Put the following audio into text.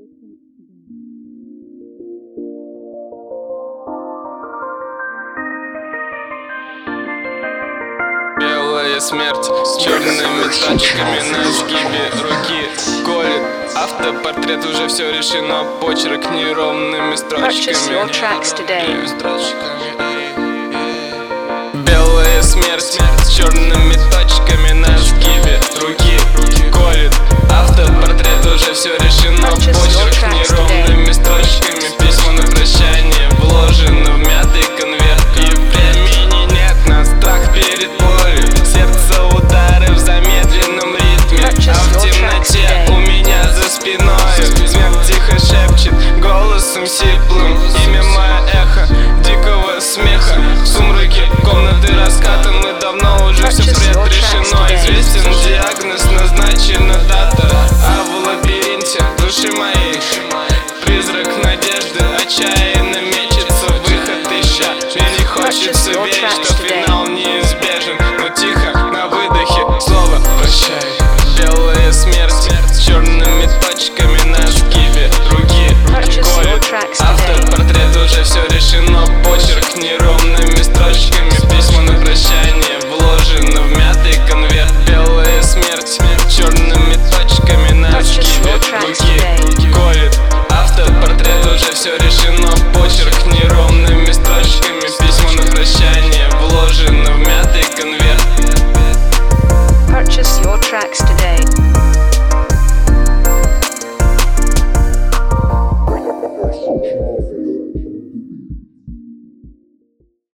Белая смерть с черными тачками на сгибе руки колет. Автопортрет уже все решено, почерк неровными строчками. Белая смерть с черными точками на сгибе руки колет. Автопортрет уже все решено, почерк неровными строчками. Письмо на прощание вложено в мятый конверт. И времени нет на страх перед болью. Сердце удары в замедленном ритме, а в темноте у меня за спиной смерть тихо шепчет голосом сиплым. Имя мое эхо дикого смеха. В сумраке комнаты раскатаны, давно уже все предрешено. Известен диагноз, назначена дата, а в лабиринте души моей призрак надежды отчаянно мечется, выход ища. Мне не хочется верить, что финал